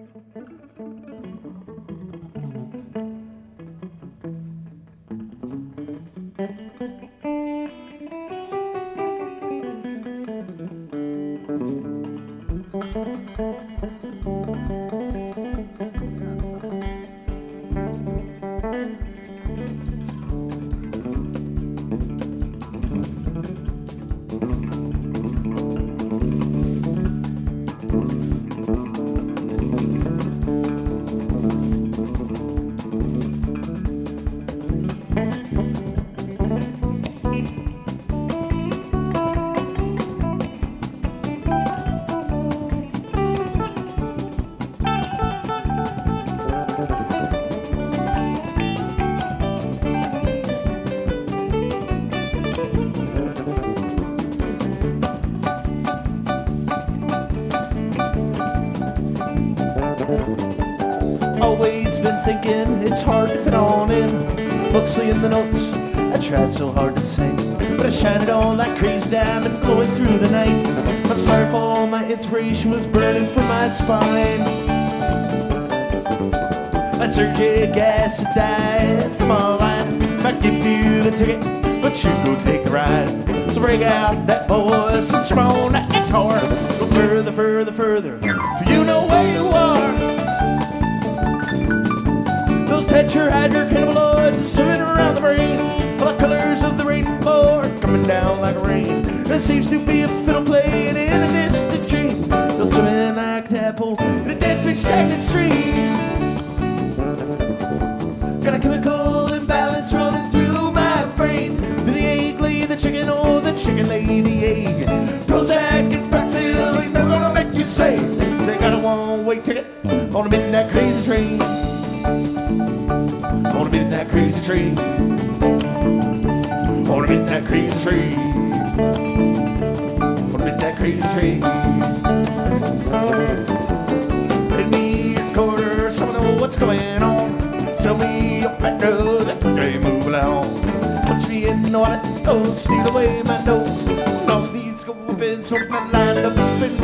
Always been thinking it's hard to fit on in, mostly in the notes I tried so hard to sing, but I shine it on like crazy diamond glowing through the night. I'm sorry for all my inspiration was burning from my spine. Like surgic acid died from my line. Might give you the ticket, but you go take a ride. So bring out that voice and strum on that guitar. Go further, further, further, till you know where you are. Those tetrahydrocannabinoids are swimming around the brain, full of colors of the rainbow are coming down like rain. There seems to be a fiddle playing in a distant dream. They'll swim like an apple in a dead fish stagnant stream. Got a chemical imbalance running through my brain. Do the egg lay the chicken or the chicken lay the egg? Prozac and Paxil ain't never gonna make you say got a one-way ticket on a midnight crazy train. On a midnight crazy train. On a midnight crazy train. On a midnight crazy train. Lend me a quarter, someone know what's going on. Sell me up that girl that they move along. Punch me in the wallet, oh, steal away my nose. Nose needs go open, smoke my line up and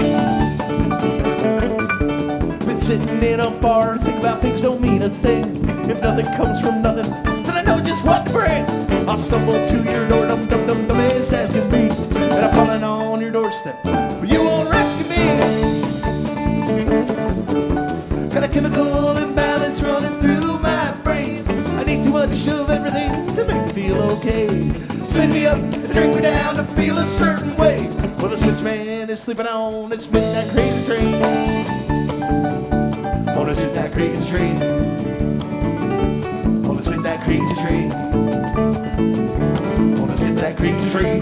roll. Been sitting in a bar, think about things don't mean a thing. If nothing comes from nothing, then I know just what to bring. I'll stumble to your door, dum dum dum dum, as can be. And I'm falling on your doorstep, but you won't rescue me. Got a chemical imbalance running through my brain. I need too much of everything to make me feel okay. Spin me up, drink me down to feel a certain way. Well, the switchman is sleeping on this midnight crazy train. On this midnight crazy train. On this midnight crazy train. On this midnight crazy train.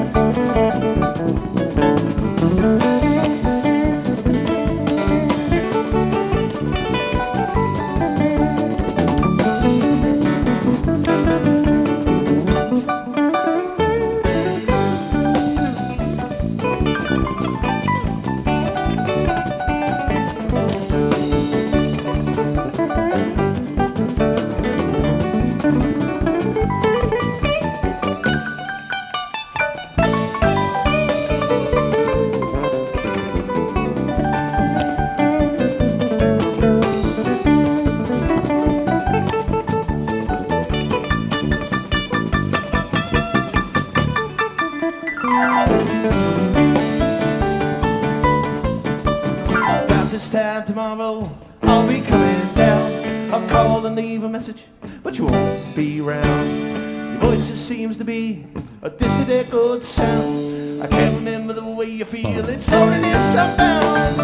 This time tomorrow I'll be coming down. I'll call and leave a message, but you won't be around. Your voice just seems to be a distant echoed sound. I can't remember the way you feel, it's loneliness I'm bound.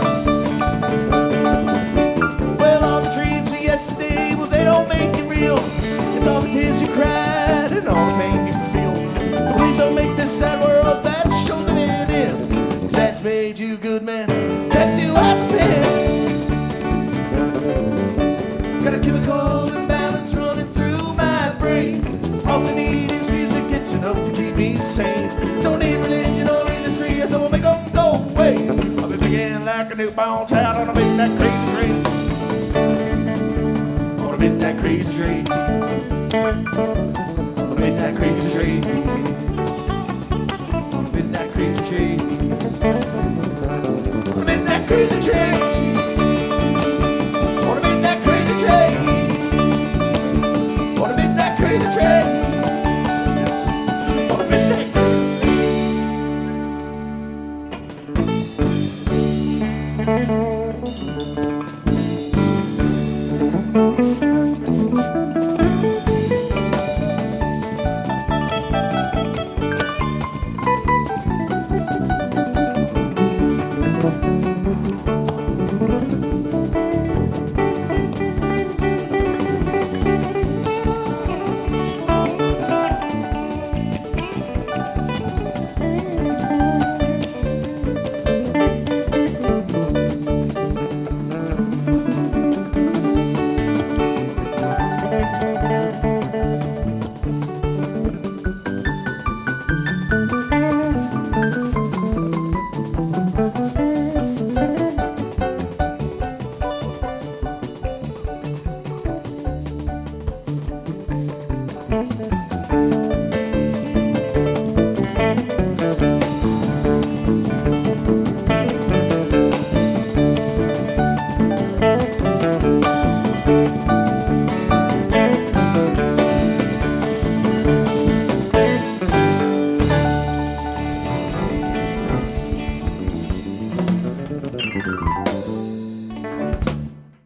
Well, all the dreams of yesterday, well, they don't make it real. It's all the tears you cried and all the pain you feel. But please don't make this sad world that show living in, 'cause that's made you good, man. Kept you out the pen. Got a chemical imbalance running through my brain. All I need is music, it's enough to keep me sane. Don't need religion or industry, so I'll make them go away. I'll be begin like a newborn child on a midnight crazy train. On a midnight crazy train. On a midnight crazy train. On a midnight crazy train. On a midnight crazy train.